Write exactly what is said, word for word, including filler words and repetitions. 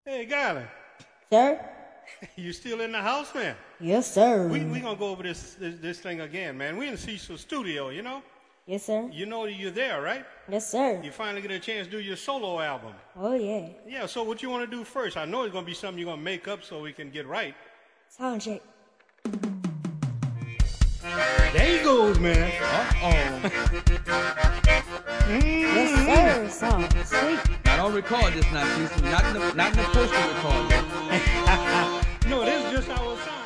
Hey, Golly, Sir? you still in the house, man? Yes, sir. We we gonna go over this, this this thing again, man. We in the Cecil studio, you know. Yes, sir. You know you're there, right? Yes, sir. You finally get a chance to do your solo album. Oh, yeah. Yeah. So what you want to do first? I know it's gonna be something you're gonna make up so we can get right. Sound check. There he goes, man. Uh-oh. Yes, sir. Sound sweet. I don't record this now, Cecil. Not in the, not in the poster record. No, this is just our sound.